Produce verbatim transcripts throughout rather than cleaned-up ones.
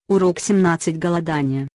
Урок семнадцать. Голодание.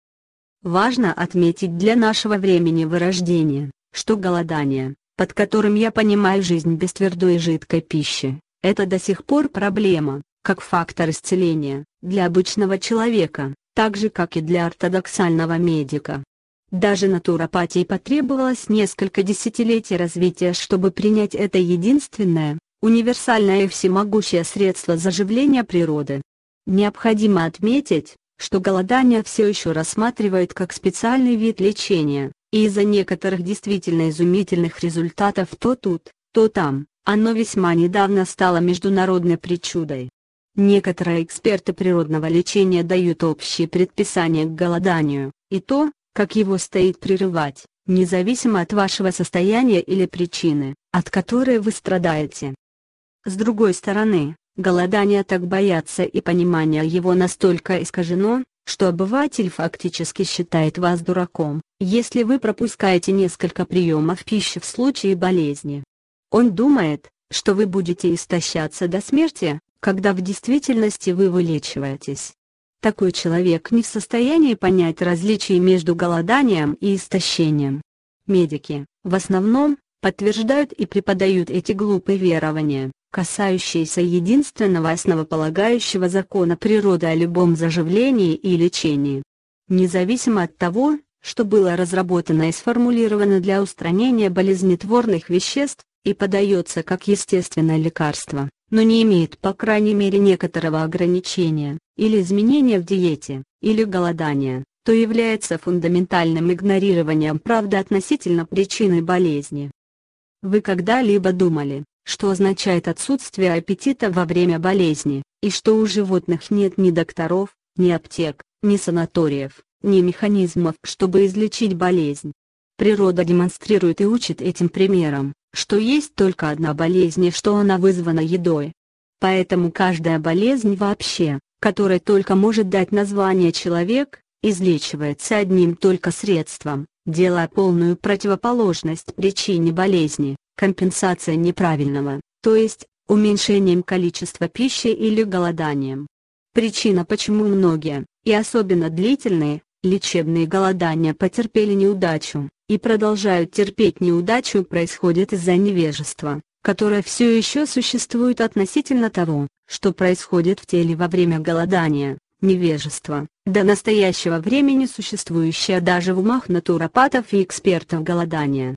Важно отметить для нашего времени вырождения, что голодание, под которым я понимаю жизнь без твердой и жидкой пищи, это до сих пор проблема, как фактор исцеления, для обычного человека, так же как и для ортодоксального медика. Даже натуропатии потребовалось несколько десятилетий развития, чтобы принять это единственное, универсальное и всемогущее средство заживления природы. Необходимо отметить, что голодание все еще рассматривают как специальный вид лечения, и из-за некоторых действительно изумительных результатов то тут, то там, оно весьма недавно стало международной причудой. Некоторые эксперты природного лечения дают общие предписания к голоданию, и то, как его стоит прерывать, независимо от вашего состояния или причины, от которой вы страдаете. С другой стороны, голодание так боятся и понимание его настолько искажено, что обыватель фактически считает вас дураком, если вы пропускаете несколько приемов пищи в случае болезни. Он думает, что вы будете истощаться до смерти, когда в действительности вы вылечиваетесь. Такой человек не в состоянии понять различий между голоданием и истощением. Медики, в основном, подтверждают и преподают эти глупые верования, касающиеся единственного основополагающего закона природы о любом заживлении и лечении. Независимо от того, что было разработано и сформулировано для устранения болезнетворных веществ, и подается как естественное лекарство, но не имеет по крайней мере некоторого ограничения, или изменения в диете, или голодания, то является фундаментальным игнорированием правды относительно причины болезни. Вы когда-либо думали, что означает отсутствие аппетита во время болезни, и что у животных нет ни докторов, ни аптек, ни санаториев, ни механизмов, чтобы излечить болезнь? Природа демонстрирует и учит этим примером, что есть только одна болезнь и что она вызвана едой. Поэтому каждая болезнь вообще, которая только может дать название человек, излечивается одним только средством, делая полную противоположность причине болезни, компенсация неправильного, то есть, уменьшением количества пищи или голоданием. Причина, почему многие, и особенно длительные, лечебные голодания потерпели неудачу, и продолжают терпеть неудачу, происходит из-за невежества, которое все еще существует относительно того, что происходит в теле во время голодания. Невежество, до настоящего времени существующее даже в умах натуропатов и экспертов голодания.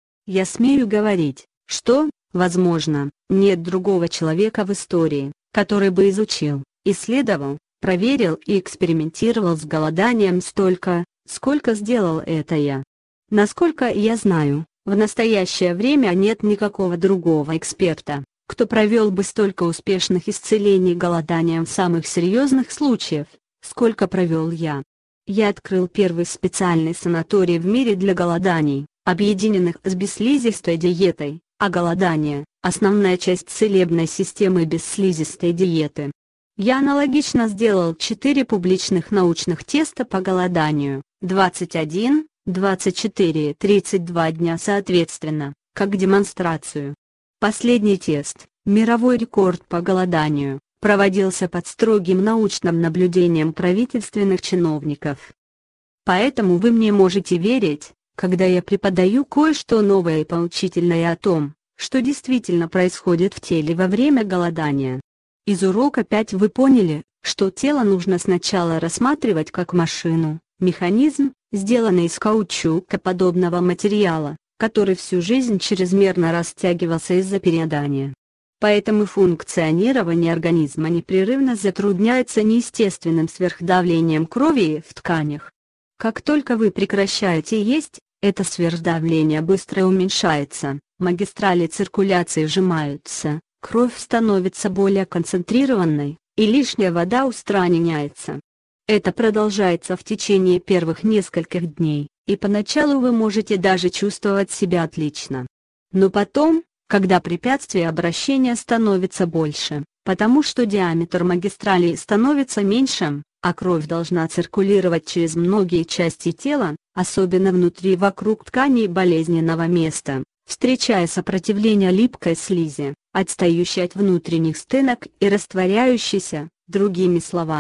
Я смею говорить, что, возможно, нет другого человека в истории, который бы изучил, исследовал, проверил и экспериментировал с голоданием столько, сколько сделал это я. Насколько я знаю, в настоящее время нет никакого другого эксперта, кто провел бы столько успешных исцелений голоданием в самых серьезных случаях, сколько провел я. Я открыл первый специальный санаторий в мире для голоданий, объединенных с бесслизистой диетой, а голодание – основная часть целебной системы бесслизистой диеты. Я аналогично сделал четыре публичных научных теста по голоданию, двадцать один, двадцать четыре и тридцать два дня соответственно, как демонстрацию. Последний тест, мировой рекорд по голоданию, проводился под строгим научным наблюдением правительственных чиновников. Поэтому вы мне можете верить, когда я преподаю кое-что новое и поучительное о том, что действительно происходит в теле во время голодания. Из урока пять вы поняли, что тело нужно сначала рассматривать как машину, механизм, сделанный из каучукоподобного материала, который всю жизнь чрезмерно растягивался из-за переедания. Поэтому функционирование организма непрерывно затрудняется неестественным сверхдавлением крови в тканях. Как только вы прекращаете есть, это сверхдавление быстро уменьшается, магистрали циркуляции сжимаются, кровь становится более концентрированной, и лишняя вода устраняется. Это продолжается в течение первых нескольких дней, и поначалу вы можете даже чувствовать себя отлично. Но потом, когда препятствия обращения становятся больше, потому что диаметр магистралей становится меньше, а кровь должна циркулировать через многие части тела, особенно внутри и вокруг тканей болезненного места, встречая сопротивление липкой слизи, отстающей от внутренних стенок и растворяющейся, другими словами,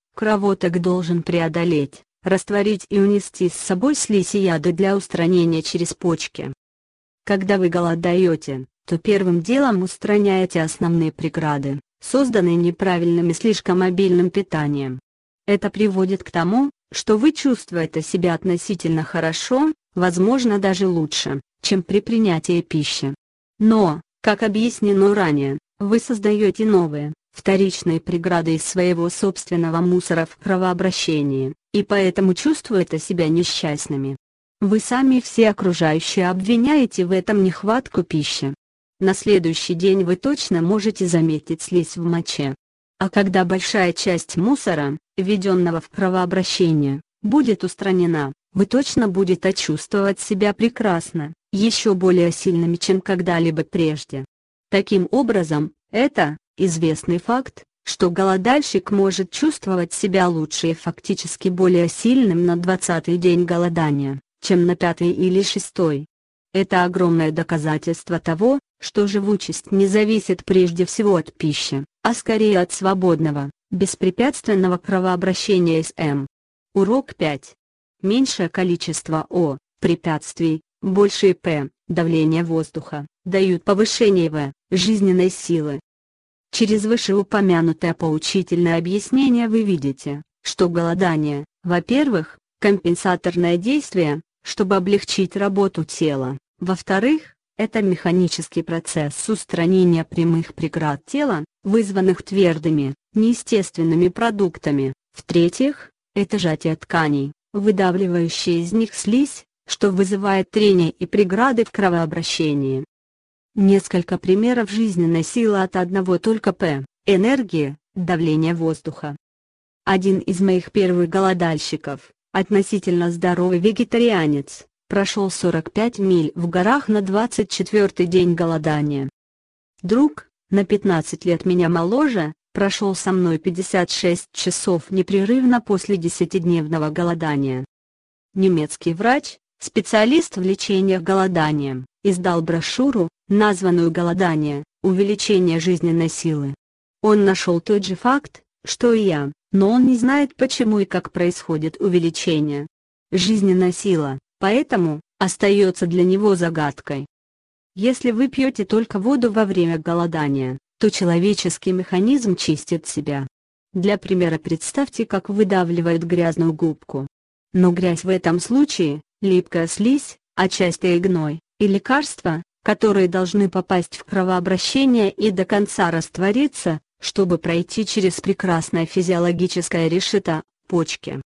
Кровоток должен преодолеть, растворить и унести с собой слизь и яды для устранения через почки. Когда вы голодаете, то первым делом устраняете основные преграды, созданные неправильным и слишком обильным питанием. Это приводит к тому, что вы чувствуете себя относительно хорошо, возможно даже лучше, чем при принятии пищи. Но, как объяснено ранее, вы создаете новые, вторичные преграды из своего собственного мусора в кровообращении, и поэтому чувствуете себя несчастными. Вы сами и все окружающие обвиняете в этом нехватку пищи. На следующий день вы точно можете заметить слизь в моче. А когда большая часть мусора, введенного в кровообращение, будет устранена, вы точно будете чувствовать себя прекрасно, еще более сильными, чем когда-либо прежде. Таким образом, это известный факт, что голодальщик может чувствовать себя лучше и фактически более сильным на двадцатый день голодания, чем на пятый или шестой. Это огромное доказательство того, что живучесть не зависит прежде всего от пищи, а скорее от свободного, беспрепятственного кровообращения с М. Урок пять. Меньшее количество О, препятствий, большее П, давление воздуха, дают повышение В, жизненной силы. Через вышеупомянутое поучительное объяснение вы видите, что голодание, во-первых, компенсаторное действие, чтобы облегчить работу тела, во-вторых, это механический процесс устранения прямых преград тела, вызванных твердыми, неестественными продуктами, в-третьих, это сжатие тканей, выдавливающие из них слизь, что вызывает трение и преграды в кровообращении. Несколько примеров жизненной силы от одного только П. Энергия, давление воздуха. Один из моих первых голодальщиков, относительно здоровый вегетарианец, прошел сорок пять миль в горах на двадцать четвёртый день голодания. Друг, на пятнадцать лет меня моложе, прошел со мной пятьдесят шесть часов непрерывно после десятидневного голодания. Немецкий врач, специалист в лечениях голоданием, издал брошюру, названную «Голодание. Увеличение жизненной силы». Он нашел тот же факт, что и я, но он не знает, почему и как происходит увеличение. Жизненная сила, поэтому, остается для него загадкой. Если вы пьете только воду во время голодания, то человеческий механизм чистит себя. Для примера представьте, как выдавливают грязную губку. Но грязь в этом случае – липкая слизь, а часто и гной, и лекарства, которые должны попасть в кровообращение и до конца раствориться, чтобы пройти через прекрасное физиологическое решето – почки.